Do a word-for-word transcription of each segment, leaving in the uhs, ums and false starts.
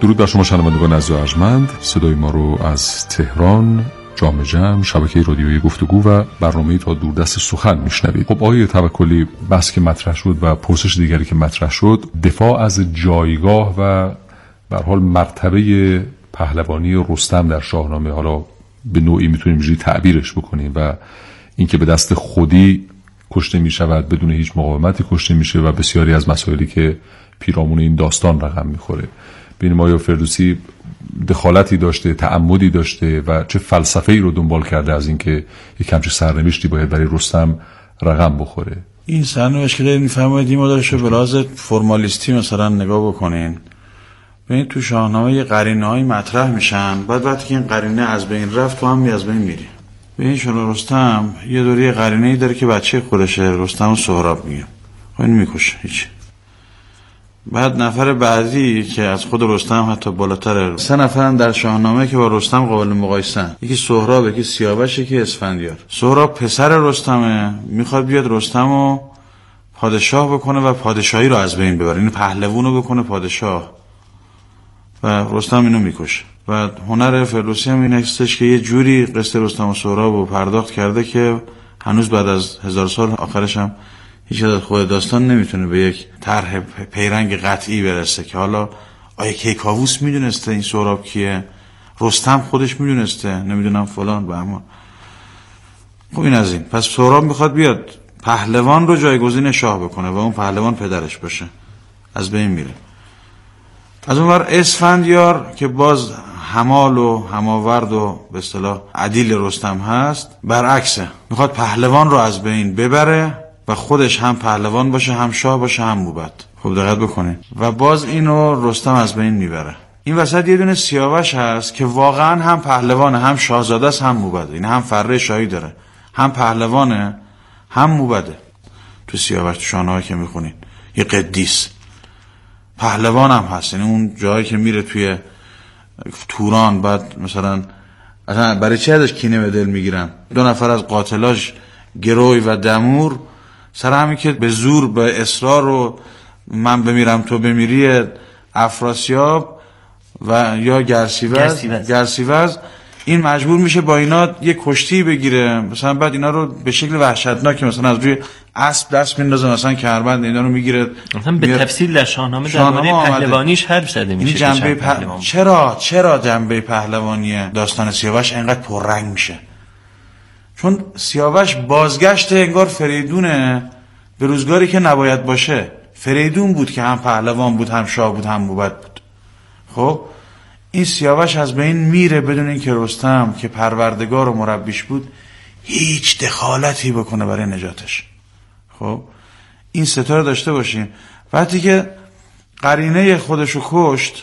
درود بر شما شنوندگان عزیز و ارجمند. صدای ما رو از تهران، جام جم، شبکه رادیویی گفتگو و برنامه تا دوردست سخن میشنوید. خب آقای توکلی، بحث که مطرح شد و پرسش دیگری که مطرح شد، دفاع از جایگاه و به هر حال مرتبه پهلوانی رستم در شاهنامه، حالا به نوعی میتونیم اینجوری تعبیرش بکنیم، و اینکه به دست خودی کشته میشود، بدون هیچ مقاومتی کشته میشه و بسیاری از مسائلی که پیرامون این داستان رقم میخوره. ببینیم آیا فردوسی دخالتی داشته، تعمدی داشته و چه فلسفه‌ای رو دنبال کرده از اینکه یک همچین سرنوشتی باید برای رستم رقم بخوره. این سرنوشت که دارید میفرمایید این مدارش رو به لحاظ فرمالیستی مثلا نگاه بکنین. ببین تو شاهنامه یه قرینه‌های مطرح میشن، بعد وقتی که این قرینه از بین رفت تو هم از بین میری. ببین شما رستم یه دوری قرینه‌ای داره که بچه خودشه، رستم و سهراب میگه، خب این میکشه هیچ. بعد نفر بعدی که از خود رستم حتی بالاتره، سه نفرن در شاهنامه که با رستم قابل مقایسه‌ن. یکی سهراب، یکی سیاوش، یکی اسفندیار. سهراب پسر رستمه، میخواد بیاد رستم رو پادشاه بکنه و پادشاهی رو از بین ببره، این پهلوون رو بکنه پادشاه، و رستم اینو میکشه. و هنر فردوسی هم این هستش که یه جوری قصه رستم و سهراب رو پرداخت کرده که هنوز بعد از هزار سال آخرش هم هیچ از خود داستان نمیتونه به یک طرح پیرنگ قطعی برسه که حالا آیا کیکاووس میدونسته این سهراب کیه، رستم خودش میدونسته، نمیدونم فلان و اما. خب این از این. پس سهراب میخواد بیاد پهلوان رو جایگزین شاه بکنه و اون پهلوان پدرش باشه، از بین میره. از اون ور اسفندیار که باز همال و هماورد و به اصطلاح عدیل رستم هست، برعکسه، میخواد پهلوان رو از بین ببره و خودش هم پهلوان باشه، هم شاه باشه، هم موبد. خب دقت بکنین. و باز اینو رستم از بین میبره. این وسط یه دونه سیاوش هست که واقعا هم پهلوانه، هم شاهزاده است، هم موبده. این هم فره شاهی داره، هم پهلوانه، هم موبده. تو سیاوش تو شاهنامه که میخونین یه قدیس پهلوان هم هست، یعنی اون جایی که میره توی توران، بعد مثلا اصلا برای چه ازش کینه به دل میگیرن؟ دو نفر از قاتلاش گروی و دمور سر همین که به زور به اصرار رو من بمیرم تو بمیری افراسیاب و یا گرسیوز گرسیوز این مجبور میشه با اینا یه کشتی بگیره مثلا، بعد اینا رو به شکل وحشتناک مثلا از روی اسب دست میندازه، مثلا کمربند اینا رو میگیره. مثلا به تفصیل در شاهنامه درباره پهلوانیش حرف زده میشه. جنبه پهلوان چرا چرا جنبه پهلوانی داستان سیاوش اینقدر پررنگ میشه؟ چون سیاوش بازگشت انگار فریدونه به روزگاری که نباید باشه. فریدون بود که هم پهلوان بود، هم شاه بود، هم موبد بود. خب این سیاوش از بین میره بدون اینکه رستم که پروردگار و مربیش بود هیچ دخالتی بکنه برای نجاتش. خب این ستاره داشته باشیم. وقتی که قرینه خودشو کشت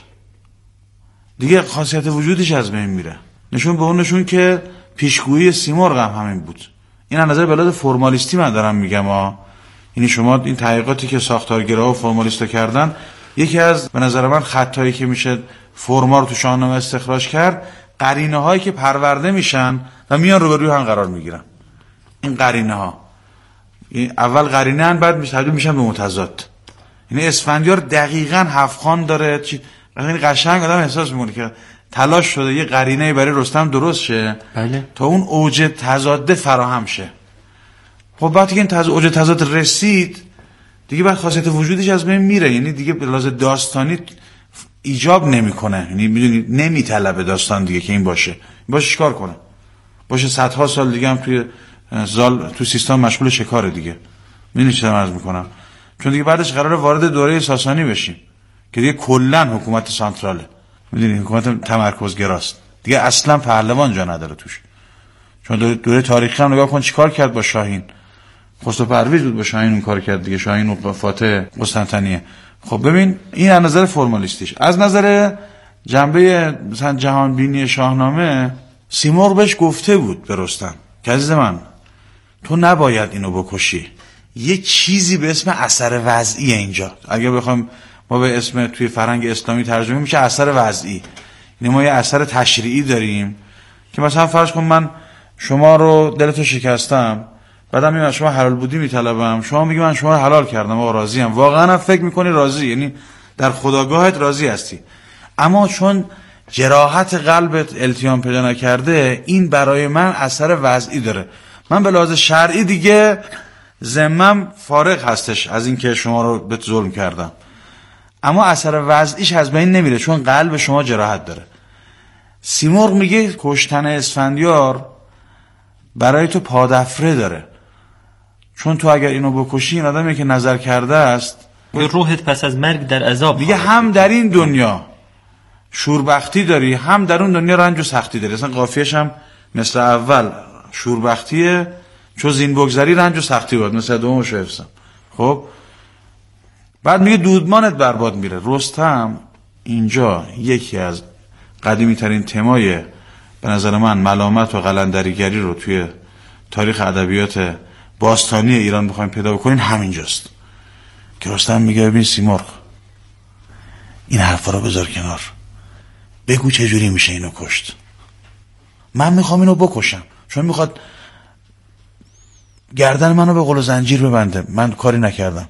دیگه خاصیت وجودش از بین میره. نشون به اون نشون که پیشگویی سیمرغ هم همین بود. این از نظر بلاد فرمالیستی من دارم میگم ها. یعنی شما این تحقیقاتی که ساختارگرا و فرمالیستا کردن، یکی از به نظر من خطایی که میشه فرما رو تو شاهنامه استخراج کرد، قرینه هایی که پرورده میشن و میان روبروی هم قرار میگیرن. این قرینه ها اول قرینه ان، بعد تبدیل میشن به متضاد. یعنی اسفندیار دقیقاً هفخان داره، یعنی قشنگ آدم احساس میکنه که تلاش شده یه قرینه برای رستم درست شه، بله، تا اون اوج تضاد فراهم شه. خب وقتی که این تز... اوج تضاد رسید دیگه بعد خاصیت وجودش از بین میره، یعنی دیگه به لحاظ داستانی ایجاب نمیکنه، یعنی میدونی نمیطلبه داستان دیگه که این باشه. باشه چیکار کنه؟ باشه صدها سال دیگه هم توی زال تو سیستان مشغول شکار دیگه. میدونی چه عرض میکنم؟ چون دیگه بعدش قراره وارد دوره ساسانی بشیم که دیگه کلا حکومت سانتراله، میدونی حکومت تمرکزگراست دیگه، اصلا پهلوان جا نداره توش. چون دوره, دوره تاریخی هم نگاه کن چیکار کرد با شاهین. خسرو پرویز بود با شاهین اون کار کرد دیگه، شاهین و فاتح قسطنطنیه. خب ببین این از نظر فرمالیستیش. از نظر جنبه مثلا جهان بینی شاهنامه، سیمرغ بهش گفته بود به رستم که عزیز من تو نباید اینو بکشی، یه چیزی به اسم اثر وضعی اینجا، اگه بخوام ما به اسم توی فرهنگ اسلامی ترجمه میشه اثر وضعی. یعنی ما یه اثر تشریعی داریم که مثلا فرض کن من شما رو دلتو شکستم، بعدم میگم شما حلال بودی میطلبم، شما میگی من شما رو حلال کردم و راضیم، واقعا هم فکر میکنی راضی، یعنی در خودآگاهت راضی هستی. اما چون جراحت قلبت التیام پیدا نکرده، این برای من اثر وضعی داره. من به لحاظ شرعی دیگه ذمم فارغ هستش از این که شما رو به ظلم کردم، اما اثر وضعیش از بین نمیره چون قلب شما جراحت داره. سیمرغ میگه کشتن اسفندیار برای تو پادفره داره، چون تو اگر اینو بکشی، این آدمی که نظر کرده است روحت پس از مرگ در عذاب دیگه، هم در این دنیا شوربختی داری، هم در اون دنیا رنج و سختی داری. اصلا قافیه‌ش هم مثل اول شوربختیه، چون زین بگذری رنج و سختی بود، مثل دومش حفظم. خب بعد میگه دودمانت برباد میره. رستم اینجا یکی از قدیمی ترین تمای به نظر من ملامت و قلندریگری رو توی تاریخ ادبیات باستانی ایران بخوایم پیدا بکنین همینجاست که رستم میگه ببین سیمرغ، این حرفا رو بذار کنار، بگو چجوری میشه اینو کشت. من میخوام اینو بکشم، چون میخواد گردن منو به قل و زنجیر ببنده. من کاری نکردم،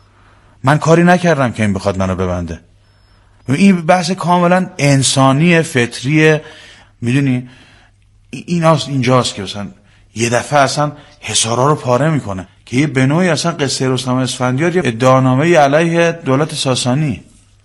من کاری نکردم که این بخواد منو ببنده. این بحث کاملا انسانی فطریه. میدونی این اینجاست که مثلا یه دفعه اصلا حصارا رو پاره میکنه که یه بنوعی اصلا قصه رستم اسفندیار یه ادعانامه علیه دولت ساسانی.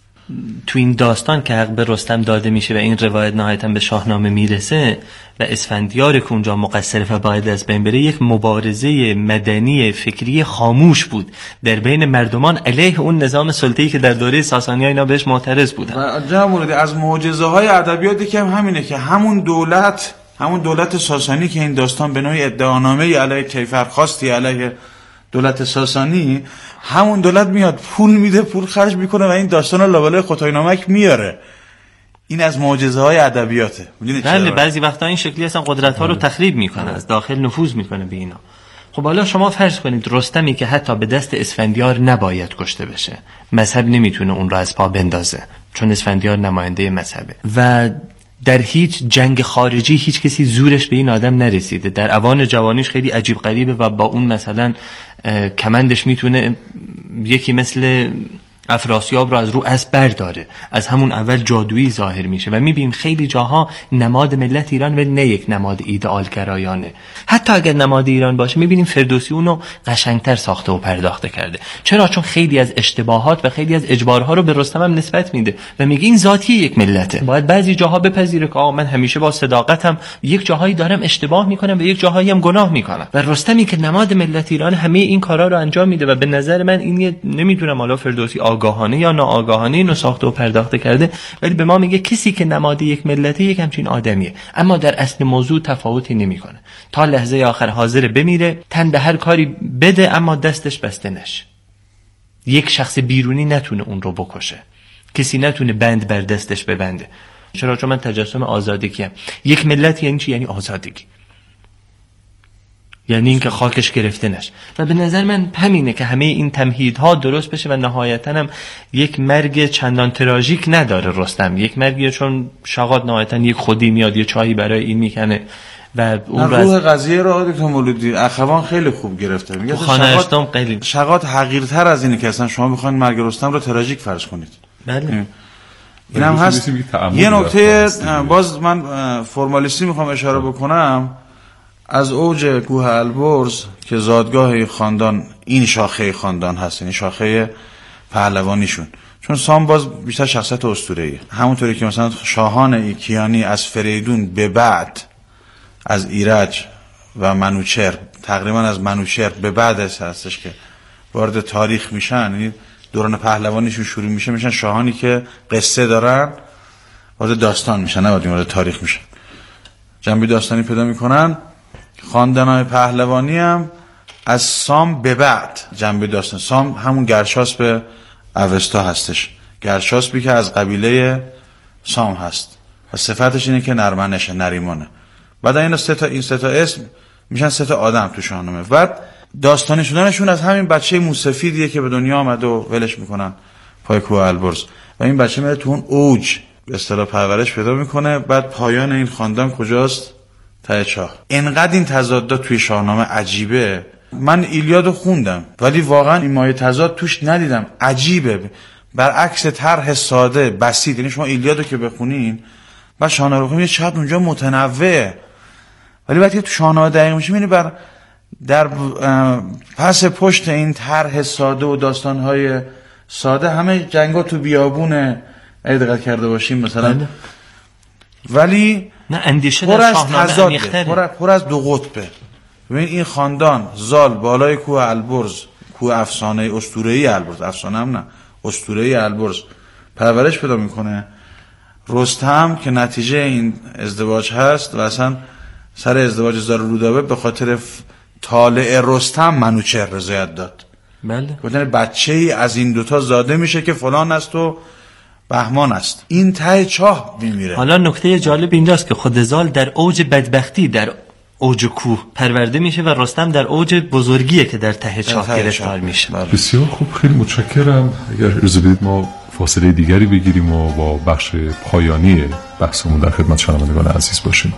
تو این داستان که حق به رستم داده میشه و این روایت نهایتا به شاهنامه میرسه و اسفندیار که اونجا مقصر و باید از بین بره، یک مبارزه مدنی فکری خاموش بود در بین مردمان علیه اون نظام سلطه‌ای که در دوره ساسانی اینا بهش معترض بودن. و جمهوری از معجزه های ادبیاتی که هم همینه که همون دولت همون دولت ساسانی که این داستان به نوعی ادعانامه علیه کیفرخواستی علیه دولت ساسانی، همون دولت میاد پول میده، پول خرج میکنه و این داستان رو لابلای خداینامک میاره. این از معجزه های ادبیاته. بله، بعضی وقتا این شکلی اصلا قدرت ها رو تخریب میکنه، از داخل نفوذ میکنه به اینا. خب حالا شما فرض کنید رستمی که حتی به دست اسفندیار نباید کشته بشه، مذهب نمیتونه اون رو از پا بندازه چون اسفندیار نماینده مذهبه و در هیچ جنگ خارجی هیچ کسی زورش به این آدم نرسیده. در اوان جوانیش خیلی عجیب غریبه و با اون مثلا کمندش میتونه یکی مثل افراسیاب رو از رو اسب برداره. از همون اول جادویی ظاهر میشه و میبینیم خیلی جاها نماد ملت ایران ولی نه یک نماد ایدئال گرایانه. حتی اگر نماد ایران باشه میبینیم فردوسی اونو قشنگتر ساخته و پرداخته کرده. چرا؟ چون خیلی از اشتباهات و خیلی از اجبارها رو به رستم هم نسبت میده و میگه این ذاتی یک ملته. باید بعضی جاها بپذیره که آ من همیشه با صداقتم یک جاهایی دارم اشتباه میکنم و یک جاهایی هم گناه میکنم. و رستمی که نماد ملت ایران همه این کارا رو انجام میده و به نظر من این نمیدونم حالا فردوسی آگاهانه یا ناآگاهانه اینو ساخته و پرداخته کرده، ولی به ما میگه کسی که نماد یک ملته یک همچین آدمیه، اما در اصل موضوع تفاوتی نمیکنه. تا لحظه آخر حاضر بمیره، تن به هر کاری بده اما دستش بسته نشه. یک شخص بیرونی نتونه اون رو بکشه، کسی نتونه بند بر دستش ببنده. چرا؟ چون من تجسم آزادگیم. یک ملت یعنی چی؟ یعنی آزادگی، یعنی اینکه خاکش گرفته نشه. و به نظر من همینه که همه این تمهیدها درست بشه و نهایتاً هم یک مرگ چندان تراژیک نداره رستم. یک مرگی چون شغاد نهایتاً یک خودی میاد یه چایی برای این میکنه و اون روح قضیه رو دکتر مولودی اخوان خیلی خوب گرفته. میگه شغاد خیلی شغاد حقیرتر از اینه که اصلا شما بخواید مرگ رستم رو تراژیک فرض کنید. بله این هم هست. یه نکته باز من فرمالیستی میخوام اشاره بکنم. از اوج کوه البرز که زادگاه خاندان، این شاخه خاندان هست، این شاخه پهلوانیشون، چون سام باز بیشتر شخصیت اسطوره‌ایه. همونطوری که مثلا شاهان ایکیانی از فریدون به بعد، از ایرج و منوچهر، تقریبا از منوچهر به بعد هستش که وارد تاریخ میشن، یعنی دوران پهلوانیشون شروع میشه، میشن شاهانی که قصه دارن، وارد داستان میشن، نه وارد تاریخ میشن، جنبه داستانی پیدا میکنن. خاندان‌های پهلوانی هم از سام به بعد جنبه داستان. سام همون گرشاسب اوستا هستش، گرشاسبی که از قبیله سام هست و صفتش اینه که نرمنشه، نریمانه. بعد این سه تا این سه تا اسم میشن سه تا آدم تو شاهنامه. بعد داستانی شدنشون از همین بچه موسفیدیه که به دنیا آمده و ولش میکنن پای کوه البرز و این بچه میره تو اون اوج به اصطلاح پرورش پیدا میکنه. بعد پایان این خاندان کجاست؟ ته چاه. انقدر این تضادات توی شاهنامه عجیبه. من ایلیادو خوندم ولی واقعا این مایه تضاد توش ندیدم. عجیبه. برعکس طرح ساده بسیط، یعنی شما ایلیادو که بخونین و شاهنامه بخونین چقدر اونجا متنوعه، ولی وقتی تو شاهنامه دقیق میشه میبینی بر در پس پشت این طرح ساده و داستانهای ساده همه جنگا تو بیابونه اگه دقت کرده باشیم مثلا، ولی نه اندیشه پر در از شاهنامه تضاده، عمیق‌تره. پر, پر از دو قطبه. ببین این خاندان زال بالای کوه البرز، کوه افسانه اسطوره‌ای البرز، افسانه هم نه اسطوره‌ای البرز پرورش پیدا میکنه. رستم که نتیجه این ازدواج هست و اصلا سر ازدواج زال رودابه به خاطر طالع رستم منوچهر رضایت داد. بله. گفتن بچه‌ای از این دوتا زاده میشه که فلان است و بهمان است. این ته چاه میمیره. حالا نکته جالب اینجاست که خود زال در اوج بدبختی، در اوج کوه پرورده میشه و رستم در اوج بزرگیه که در ته چاه گرفتار میشه. بسیار خوب، خیلی متشکرم. اگر اجازه بدید ما فاصله دیگری بگیریم و با بخش پایانی بحثمون در خدمت شنوندگان عزیز باشیم.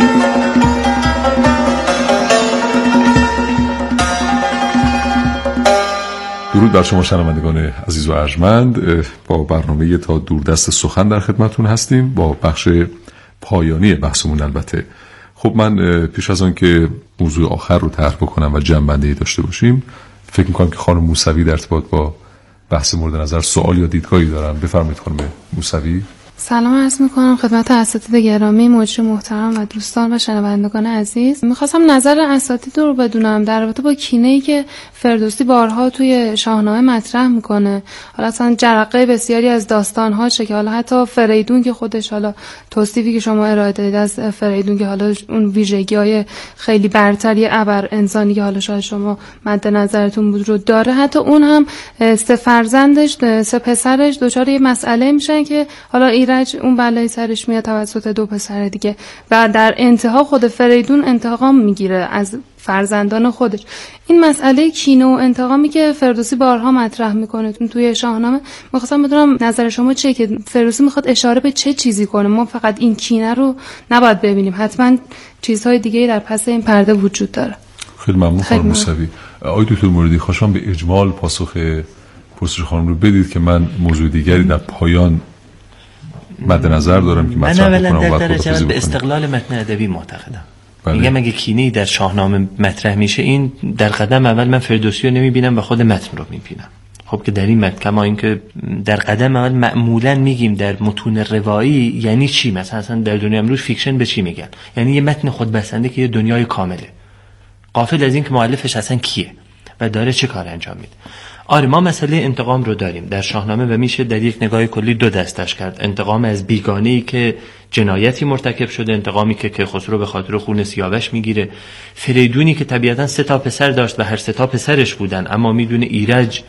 درود بر شما شنوندگان عزیز و ارجمند. با برنامه تا دوردست سخن در خدمتون هستیم با بخش پایانی بحثمون. البته خب من پیش از آن که موضوع آخر رو طرح بکنم و جمع‌بندی داشته باشیم، فکر می‌کنم که خانم موسوی در ارتباط با بحث مورد نظر سوال یا دیدگاهی دارن. بفرمایید خانم موسوی. سلام عرض میکنم خدمت اساتید گرامی، مجری محترم و دوستان و شنوندگان عزیز. میخواستم نظر اساتید رو بدونم در رابطه با کینه‌ای که فردوسی بارها توی شاهنامه مطرح میکنه. حالا اصلا جرقه بسیاری از داستان‌ها چه که حالا حتی فریدون که خودش، حالا توصیفی که شما ارائه دادید از فریدون که حالا اون ویژگی‌های خیلی برتری ابر انسانی که حالا شاید شما مد نظرتون بود رو داره، حتی اون هم سه فرزندش، سه پسرش دچار یه مسئله میشن که حالا ایرج اون بلای سرش میاد توسط دو پسر دیگه و در انتها خود فریدون انتقام میگیره از فرزندان خودش. این مسئله کینه و انتقامی که فردوسی بارها مطرح میکنه توی شاهنامه، میخواستم بدونم نظر شما چیه که فردوسی میخواد اشاره به چه چیزی کنه؟ ما فقط این کینه رو نباید ببینیم، حتما چیزهای دیگه در پس این پرده وجود داره. خیلی ممنون خانم موسوی. آقای دکتر موردی، خواستم به اجمال پاسخ پرسش خانم رو بدید که من موضوع دیگری در پایان مد نظر دارم که من اولا در درجه به استقلال متن ادبی معتقدم. میگم اگه کینه‌ای در شاهنامه مطرح میشه، این در قدم اول من فردوسی رو نمیبینم و خود متن رو میبینم. خب که در این متن، کما اینکه در قدم اول معمولا میگیم در متون روایی یعنی چی، مثلا اصلا در دنیای امروز فیکشن به چی میگن؟ یعنی یه متن خودبسنده که یه دنیای کامله، غافل از این که مؤلفش اصلا کیه و داره چه کار انجام میده. آره ما مسئله انتقام رو داریم در شاهنامه و میشه در یک نگاه کلی دو دستش کرد. انتقام از بیگانه‌ای که جنایتی مرتکب شده، انتقامی که که خسرو به خاطر خون سیاوش میگیره، فریدونی که طبیعتا سه تا پسر داشت و هر سه تا پسرش بودن اما میدونه ایرج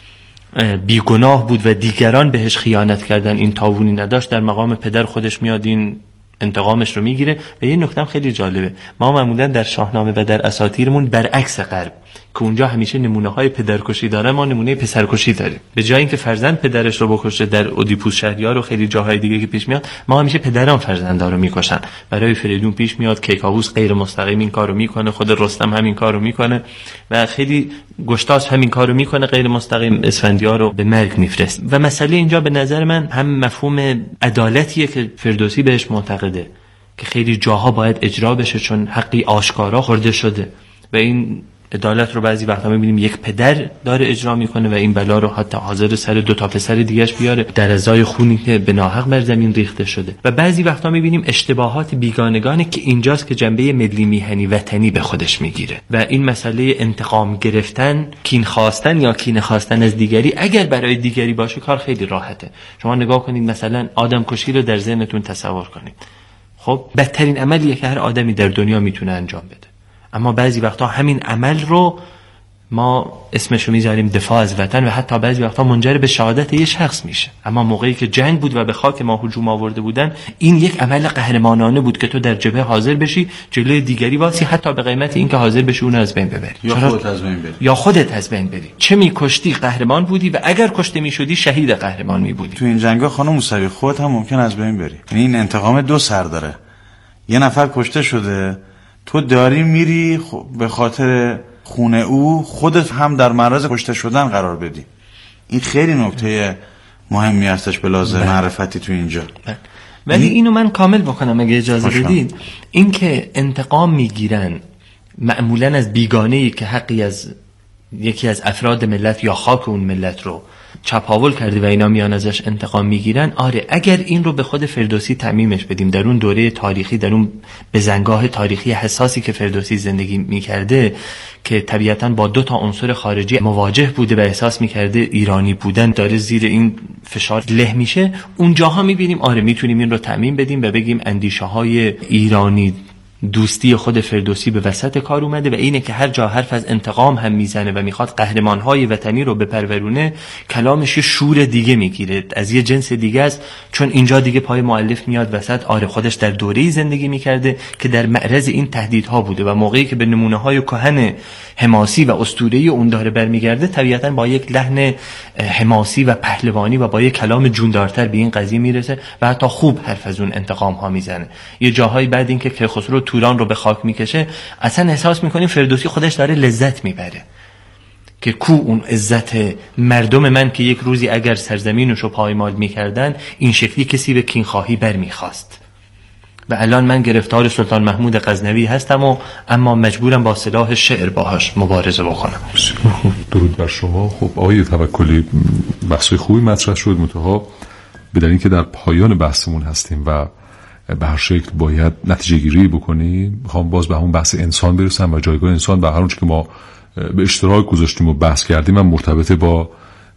بیگناه بود و دیگران بهش خیانت کردن، این تاوونی نداشت، در مقام پدر خودش میاد این انتقامش رو میگیره. و یه نکته خیلی جالبه، ما معمولا در شاهنامه و در اساطیرمون برعکس غرب که اونجا همیشه نمونه های پدرکشی داره، ما نمونه پسرکشی داریم. به جای اینکه فرزند پدرش رو بکشه در اودیپوس شهریار و خیلی جاهای دیگه که پیش میاد، ما همیشه پدران فرزندا رو میکشن. برای فریدون پیش میاد کیکاووس غیر مستقیم این کارو میکنه، خود رستم همین کارو میکنه و خیلی گشتاس همین کارو میکنه، غیر مستقیم اسفندیار رو به مرگ میفرست. و مسئله اینجا به نظر من هم مفهوم عدالتیه که فردوسی بهش معتقده که خیلی جاها باید اجرا بشه چون حقی آشکارا خورده شده و این عدالت رو بعضی وقتا می‌بینیم یک پدر داره اجرا میکنه و این بلا رو حتی حاضر سر دو تا پسر دیگه‌اش بیاره در ازای خونی که به ناحق بر زمین ریخته شده. و بعضی وقتا می‌بینیم اشتباهات بیگانگانه که اینجاست که جنبه ملی میهنی وطنی به خودش میگیره و این مسئله انتقام گرفتن، کین خواستن یا کینه خواستن از دیگری اگر برای دیگری باشه کار خیلی راحته. شما نگاه کنید مثلا آدم کشی رو در ذهنتون تصور کنید. خب بدترین عملیه که هر آدمی در دنیا میتونه انجام بده، اما بعضی وقتا همین عمل رو ما اسمشو میذاریم دفاع از وطن و حتی بعضی وقتا منجر به شهادت یه شخص میشه. اما موقعی که جنگ بود و به خاک ما هجوم آورده بودن، این یک عمل قهرمانانه بود که تو در جبهه حاضر بشی، جلوی دیگری واسی، حتی به قیمت اینکه حاضر بشی اون از بین ببری یا خودت از بین بری یا خودت از بین بری. چه میکشتی قهرمان بودی و اگر کشته میشدی شهید قهرمان میبودی. تو این جنگا خانم موسوی خودت هم ممکن از بین بری. یعنی این انتقام دو سر داره. یه نفر کشته شده، تو داری میری به خاطر خونه او خودت هم در معرض کشته شدن قرار بدی. این خیلی نکته مهمی هستش به لازم معرفتی تو اینجا. ولی اینو من کامل بکنم اگه اجازه بدید، این که انتقام میگیرن معمولا از بیگانه‌ای که حقی از یکی از افراد ملت یا خاک اون ملت رو چپاول کرده و اینا میان ازش انتقام میگیرن، آره اگر این رو به خود فردوسی تعمیمش بدیم، در اون دوره تاریخی، در اون بزنگاه تاریخی حساسی که فردوسی زندگی میکرده که طبیعتاً با دو تا عنصر خارجی مواجه بوده و احساس میکرده ایرانی بودن داره زیر این فشار له میشه، اونجاها میبینیم آره میتونیم این رو تعمیم بدیم و بگیم اندیشه های ایرانی دوستی خود فردوسی به وسط کار اومده و اینه که هر جا حرف از انتقام هم میزنه و میخواد قهرمانهای وطنی رو بپرورونه، کلامش یه شور دیگه میگیره، از یه جنس دیگه است، چون اینجا دیگه پای مؤلف میاد وسط. آره خودش در دوره‌ای زندگی میکرده که در معرض این تهدیدها بوده و موقعی که به نمونه‌های کهن حماسی و اسطوره‌ای اون داره برمیگرده، طبیعتاً با یک لحن حماسی و پهلوانی و با یک کلام جوندارتر به این قضیه میرسه و حتی خوب حرف از اون انتقام ها میزنه. یه جاهایی بعد اینکه کیخسرو توران رو به خاک میکشه، اصلا احساس میکنیم فردوسی خودش داره لذت میبره که کو اون عزت مردم من که یک روزی اگر سرزمینش رو پایمال میکردن این شکلی کسی به کینخواهی بر میخواست و الان من گرفتار سلطان محمود غزنوی هستم و اما مجبورم با سلاح شعر باهاش مبارزه بکنم. درود بر شما. خب آقای توکلی، بحث خوبی مطرح شد، منتها بدون اینکه در پایان بحثمون هستیم و به هر شکل باید نتیجه گیری بکنیم، میخوام باز به همون بحث انسان برسم و جایگاه انسان و هر اونچه که ما به اشتراک گذاشتیم و بحث کردیم هم مرتبط با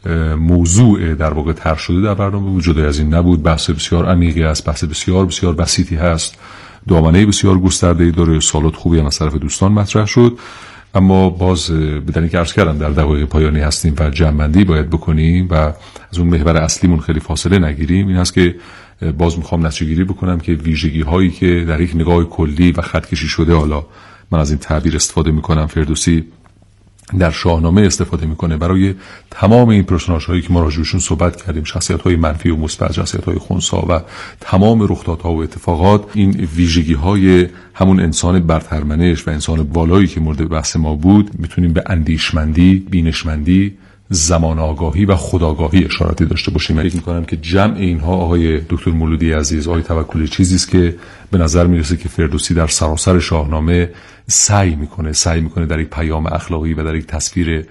موضوع در واقع طرح شده در برنامه بود. جدا از این نبود، بحث بسیار عمیقی است، بحث بسیار بسیار بسیطی هست، دامنه بسیار گسترده‌ای داره، سوالات خوبی هم از طرف دوستان مطرح شد، اما باز بدون اینکه عرض کردم در دقایق پایانی هستیم و جمع‌بندی باید بکنیم و از اون محور اصلیمون خیلی فاصله نگیریم. این هست که باز میخوام نتیجه گیری بکنم که ویژگی هایی که در یک نگاه کلی و خط کشی شده، حالا من از این تعبیر استفاده میکنم، فردوسی در شاهنامه استفاده میکنه برای تمام این پرسوناژ هایی که ما راجعشون صحبت کردیم، شخصیت های منفی و مثبت، شخصیت های خنثی و تمام رخدادها و اتفاقات، این ویژگی های همون انسان برترمنش و انسان بالایی که مورد بحث ما بود، میتونیم به اندیشمندی، بینشمندی، زمان آگاهی و خودآگاهی اشاراتی داشته باشیم. فکر می‌کنم که جمع اینها آقای دکتر مولودی عزیز، آقای توکلی، چیزی است که به نظر میرسه که فردوسی در سراسر شاهنامه سعی میکنه سعی میکنه در یک پیام اخلاقی و در یک تصویر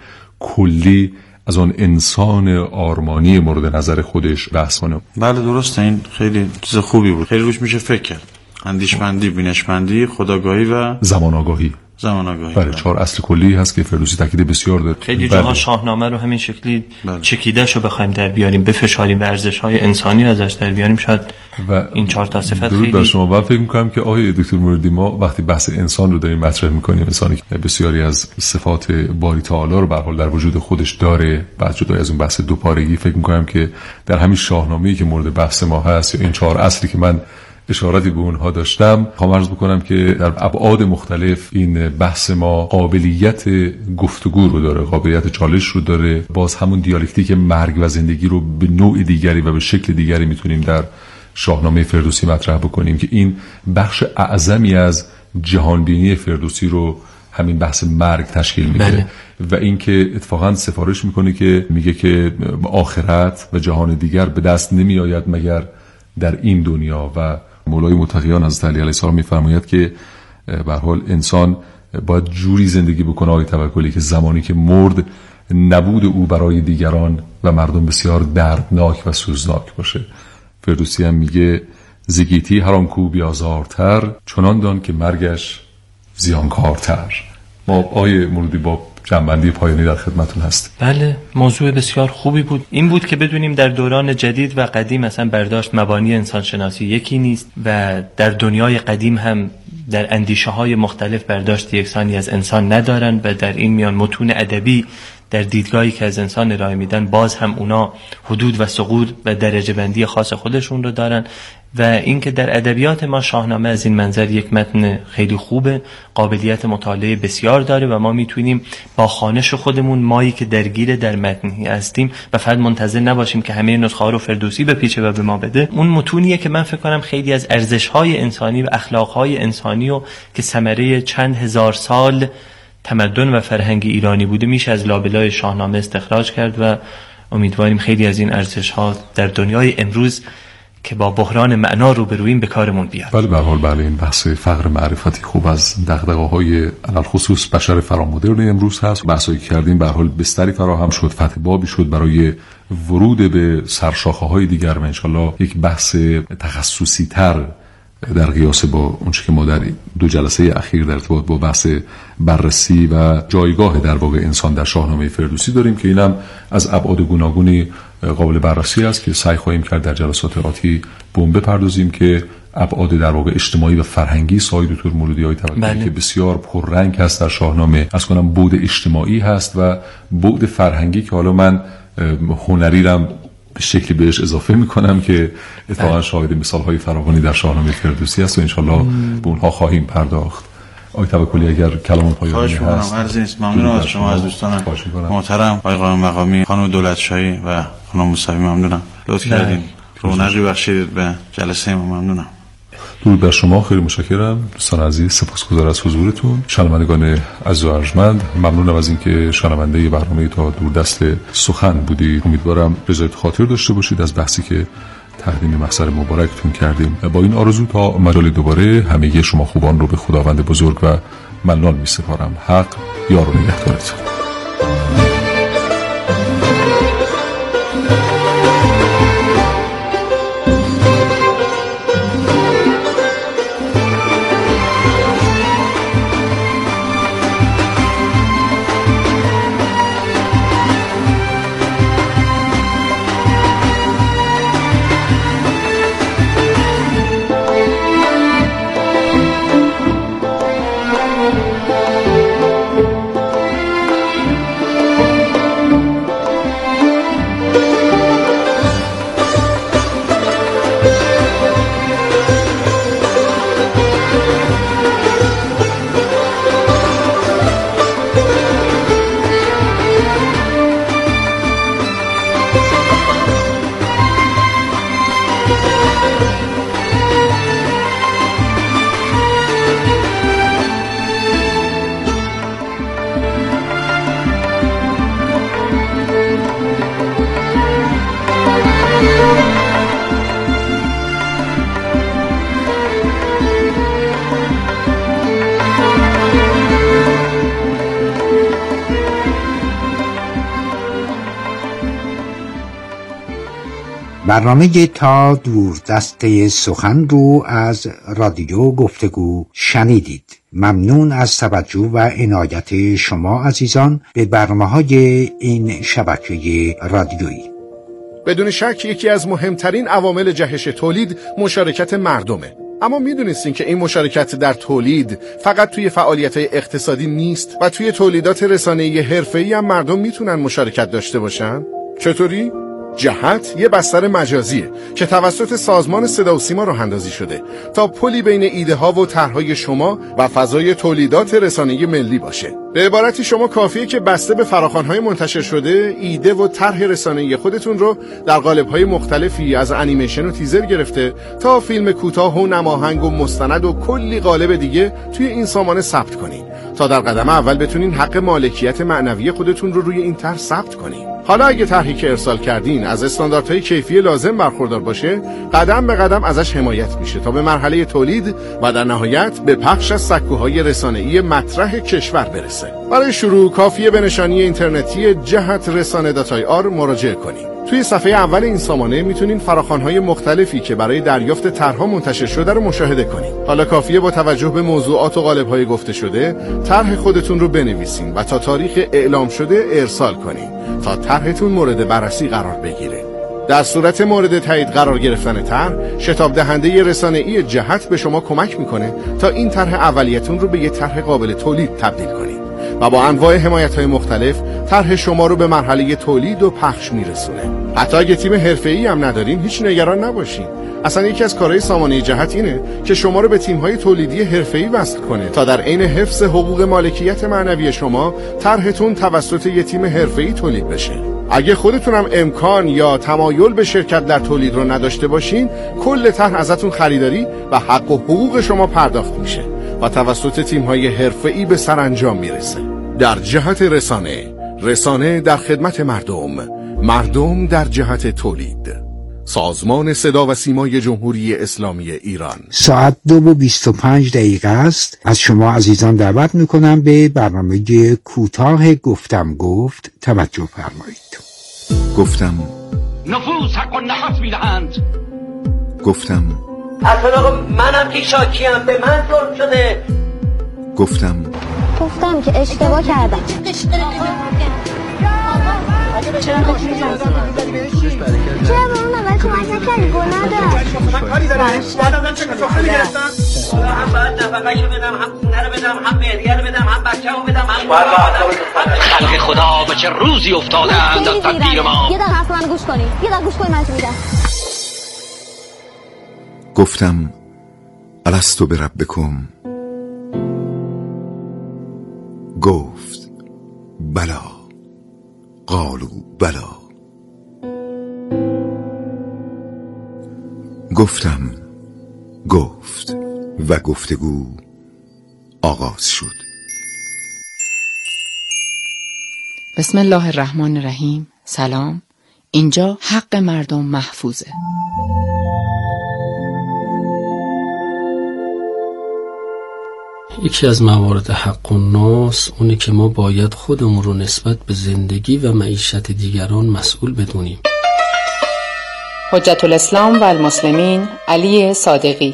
کلی از آن انسان آرمانی مورد نظر خودش بحث کنه. بله درسته، این خیلی چیز خوبی بود، خیلی روش میشه فکر کرد. اندیشمندی، بینشمندی، خودآگاهی و زمان آگاهی. زمان آگاهی. بله، چهار اصل کلی هست که فردوسی تاکید بسیار داره. خیلی جاها شاهنامه رو همین شکلی چکیده‌شو بخوایم در بیاریم، بفشاریم به ارزش‌های انسانی ازش در بیاریم، شاید و این چهار تا صفت خیلی. درود شما. من فکر می‌کنم که آقای دکتر مولودی، ما وقتی بحث انسان رو داریم مطرح می‌کنیم، انسانی که بسیاری از صفات باری تعالی رو به هر حال در وجود خودش داره، بعد جدا از اون بحث دوپارگی، فکر می‌کنم که در همین شاهنامه‌ای که مورد بحث ما هست یا این چهار اصلی که من اشاراتی به اونها داشتم، خواهم عرض بکنم که در ابعاد مختلف این بحث ما قابلیت گفتگو رو داره، قابلیت چالش رو داره. باز همون دیالکتیک مرگ و زندگی رو به نوع دیگری و به شکل دیگری میتونیم در شاهنامه فردوسی مطرح بکنیم که این بخش اعظمی از جهانبینی فردوسی رو همین بحث مرگ تشکیل میده. بله. و اینکه اتفاقا سفارش میکنه که میگه که آخرت و جهان دیگر به دست نمیآید مگر در این دنیا. و مولای متقیان حضرت علی علیه السلام میفرماید که به هر حال انسان باید جوری زندگی بکنه آقای توکلی که زمانی که مرد نبود او برای دیگران و مردم بسیار دردناک و سوزناک باشه. فردوسی هم میگه زگیتی هر آن کو بیازارتر، چنان دان که مرگش زیانکارتر. ما آقای مولودی با جنبندی پایانی در خدمتون هست. بله، موضوع بسیار خوبی بود. این بود که بدونیم در دوران جدید و قدیم مثلا برداشت مبانی انسان شناسی یکی نیست و در دنیای قدیم هم در اندیشه های مختلف برداشت یکسانی از انسان ندارن و در این میان متون ادبی در دیدگاهی که از انسان ارائه میدن باز هم اونا حدود و سقوط و درجه بندی خاص خودشون رو دارن و اینکه در ادبیات ما شاهنامه از این منظر یک متن خیلی خوبه، قابلیت مطالعه بسیار داره و ما میتونیم با خوانش خودمون، مایی که درگیر در متنی هستیم و فقط منتظر نباشیم که همه نسخه ها رو فردوسی بپیچه و به ما بده، اون متونیه که من فکر کنم خیلی از ارزش‌های انسانی و اخلاق‌های انسانی و که ثمره چند هزار سال تمدن و فرهنگ ایرانی بوده میشه از لابلای شاهنامه استخراج کرد و امیدواریم خیلی از این ارزش‌ها در دنیای امروز که با بحران معنا روبرویم به کارمون بیاد. بله، به هر حال بله، این بحث فقر معرفتی خوب از دغدغه‌های علل خصوص بشر فرامدرن امروز هست. بحثایی کردیم به هر حال بستری فراهم شد، فتح بابی شد برای ورود به سرشاخه‌های دیگر و انشالله یک بحث تخصصی تر در قیاس با اونچه که ما در دو جلسه اخیر در ارتباط با بحث بررسی و جایگاه در واقع انسان در شاهنامه فردوسی داریم که اینم از ابعاد گوناگونی قابل بررسی است که سعی خواهیم کرد در جلسات آتی به اون بپردازیم که ابعاد در واقع اجتماعی و فرهنگی ساید دکتر مولودی‌های توکلی که بسیار پررنگ هست در شاهنامه، از کنم بعد اجتماعی هست و بعد فرهنگی که حالا من هنری رم به شکلی بهش اضافه میکنم که اتفاقا شاهد مثال‌های فراوانی در شاهنامه فردوسی است و انشالله به اونها خواهیم پرداخت. آقای توکلی اگر کلام پایانی هست. عرض نیست. ممنونم از شما، از دوستان محترم آقای قائم مقامی، خانم دولتشاهی و خانم موسوی. ممنونم، لطف کردین، رونقی بخشیدید به جلسه ما. ممنونم. درود بر شما، خیلی متشکرم دوستان عزیز، سپاسگزار از حضورتون. شنوندگان عزیز و ارجمند، ممنونم از اینکه شنونده برنامه تا دوردست سخن بودید. امیدوارم رضایت خاطر داشته باشید از بحثی که تقدیم محضر مبارکتون کردیم. با این آرزو تا مجال دوباره همگی شما خوبان رو به خداوند بزرگ و منان می‌سپارم. حق یار و نگهدارتون. برنامه تا دور دسته سخن رو از رادیو گفتگو شنیدید. ممنون از توجه و عنایت شما عزیزان به برنامه‌های این شبکه رادیویی. بدون شک یکی از مهمترین عوامل جهش تولید مشارکت مردمه. اما میدونستین که این مشارکت در تولید فقط توی فعالیت‌های اقتصادی نیست و توی تولیدات رسانه‌ای حرفه‌ای هم مردم میتونن مشارکت داشته باشن؟ چطوری؟ جهت یه بستر مجازیه که توسط سازمان صدا و سیما راه اندازی شده تا پلی بین ایده ها و طرحهای شما و فضای تولیدات رسانه‌ای ملی باشه. به عبارتی شما کافیه که بسته به فراخوان‌های منتشر شده ایده و طرح رسانه‌ای خودتون رو در قالب‌های مختلفی از انیمیشن و تیزر گرفته تا فیلم کوتاه و نماهنگ و مستند و کلی قالب دیگه توی این سامانه ثبت کنین تا در قدم اول بتونین حق مالکیت معنوی خودتون رو روی این طرح ثبت کنین. حالا اگه طرحی که ارسال کردین از استانداردهای کیفی لازم برخوردار باشه، قدم به قدم ازش حمایت میشه تا به مرحله تولید و در نهایت به پخش از سکوهای رسانه‌ای مطرح کشور برسه. برای شروع کافیه به نشانی اینترنتی جهت رسانه دات آی آر مراجعه کنید. توی صفحه اول این سامانه میتونین فراخوان‌های مختلفی که برای دریافت طرح‌ها منتشر شده رو مشاهده کنید. حالا کافیه با توجه به موضوعات و قالب‌های گفته شده، طرح خودتون رو بنویسین و تا تاریخ اعلام شده ارسال کنین تا طرحتون مورد بررسی قرار بگیره. در صورت مورد تایید قرار گرفتن طرح، شتاب دهنده رسانه‌ای جهت به شما کمک میکنه تا این طرح اولیتون رو به یه طرح قابل تولید تبدیل کنید و با انواع حمایت‌های مختلف طرح شما رو به مرحله تولید و پخش میرسونه. حتی اگه تیم حرفه‌ای هم ندارین هیچ نگران نباشین. اصلا یکی از کارهای سامانه جهت اینه که شما رو به تیم‌های تولیدی حرفه‌ای وصل کنه تا در عین حفظ حقوق مالکیت معنوی شما طرحتون توسط یه تیم حرفه‌ای تولید بشه. اگه خودتون هم امکان یا تمایل به شرکت در تولید رو نداشته باشین، کل طرح ازتون خریداری و حق و حقوق شما پرداخت میشه و توسط تیم‌های حرفه‌ای به سرانجام میرسه. در جهت رسانه، رسانه در خدمت مردم، مردم در جهت تولید. سازمان صدا و سیمای جمهوری اسلامی ایران. ساعت دو و بیست و پنج دقیقه است. از شما عزیزان دعوت میکنم به برنامه کوتاه گفتم گفت توجه فرمایید. گفتم نفوذ حق و نفس میدهند. گفتم اصلا منم که شاکیم، به من ظلم شده. گفتم گفتم که اشتباه کردم. چرا به اون اول کمک نکردی؟ گناه داشت. من کاری دارم. بعدم چه سفره میگرفتم؟ هم باید نفقه رو بدم، هم خونه رو بدم، هم مهریه رو بدم، هم بچه رو بدم، هم خلق خدا به چه روزی افتادند از تقدیر ما. یه دقیقه حرف من گوش کنی. یه دقیقه گوش کنی من چی میگم. گفتم الستو بربکم. گفت بلا. قالوا بلا. گفتم گفت و گفتگو آغاز شد. بسم الله الرحمن الرحیم. سلام. اینجا حق مردم محفوظه. یکی از موارد حق الناس اونه که ما باید خودمون رو نسبت به زندگی و معیشت دیگران مسئول بدونیم. حجت الاسلام و المسلمین علی صادقی.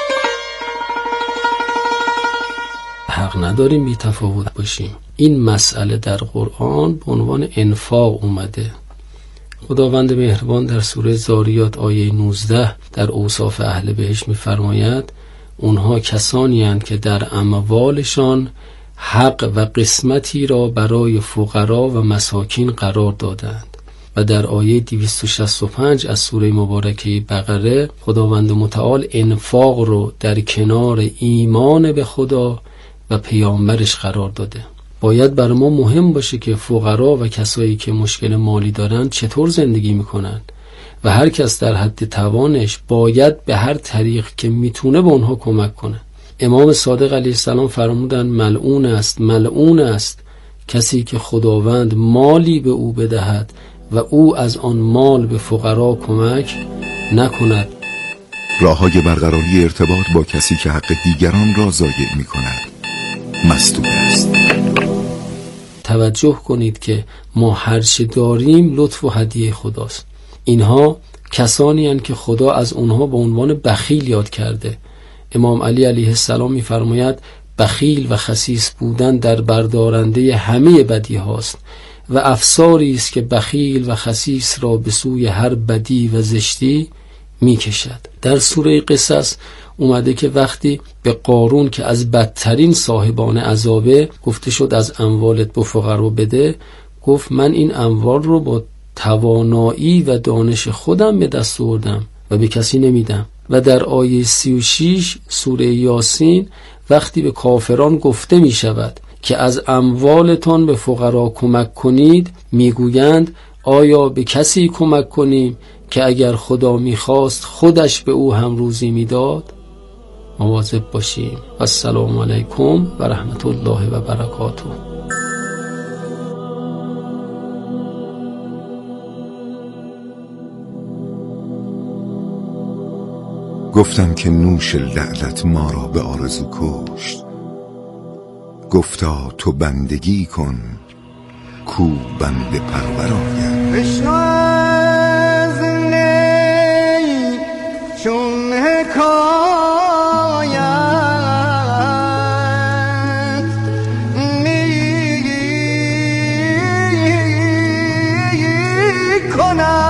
حق نداریم بی تفاوت باشیم. این مسئله در قرآن به عنوان انفاق اومده. خداوند مهربان در سوره ذاریات آیه نوزده در اوصاف اهل بهشت می‌فرماید اونها کسانی اند که در اموالشان حق و قسمتی را برای فقرا و مساکین قرار دادند. و در آیه دویست و شصت و پنج از سوره مبارکه بقره خداوند متعال انفاق رو در کنار ایمان به خدا و پیامبرش قرار داده. باید برای ما مهم باشه که فقرا و کسایی که مشکل مالی دارن چطور زندگی میکنن و هر کس در حد توانش باید به هر طریق که میتونه به اونها کمک کنه. امام صادق علیه السلام فرمودن ملعون است ملعون است کسی که خداوند مالی به او بدهد و او از آن مال به فقرا کمک نکند. راه‌های برقراری ارتباط با کسی که حق دیگران را ضایع می‌کند مسدود است. توجه کنید که ما هر چه داریم لطف و هدیه خداست. اینها کسانی هستند که خدا از اونها به عنوان بخیل یاد کرده. امام علی علیه السلام می‌فرماید بخیل و خسیس بودن در بردارنده همه بدی هاست و افساری است که بخیل و خسیس را به سوی هر بدی و زشتی می‌کشد. در سوره قصص اومده که وقتی به قارون که از بدترین صاحبان عذابه گفته شد از اموالت به فقرا بده، گفت من این اموال رو با توانایی و دانش خودم به دست آوردم و به کسی نمیدم. و در آیه سی و شش سوره یاسین وقتی به کافران گفته می شود که از اموالتان به فقرا کمک کنید میگویند آیا به کسی کمک کنیم که اگر خدا میخواست خودش به او هم روزی میداد؟ مواظب باشیم. السلام علیکم و رحمت الله و برکاته. گفتم که نوش لعنت ما را به آرزو کشت. گفتا تو بندگی کن کو بنده پرور آید. بشنو از نی چون حکایت می کنم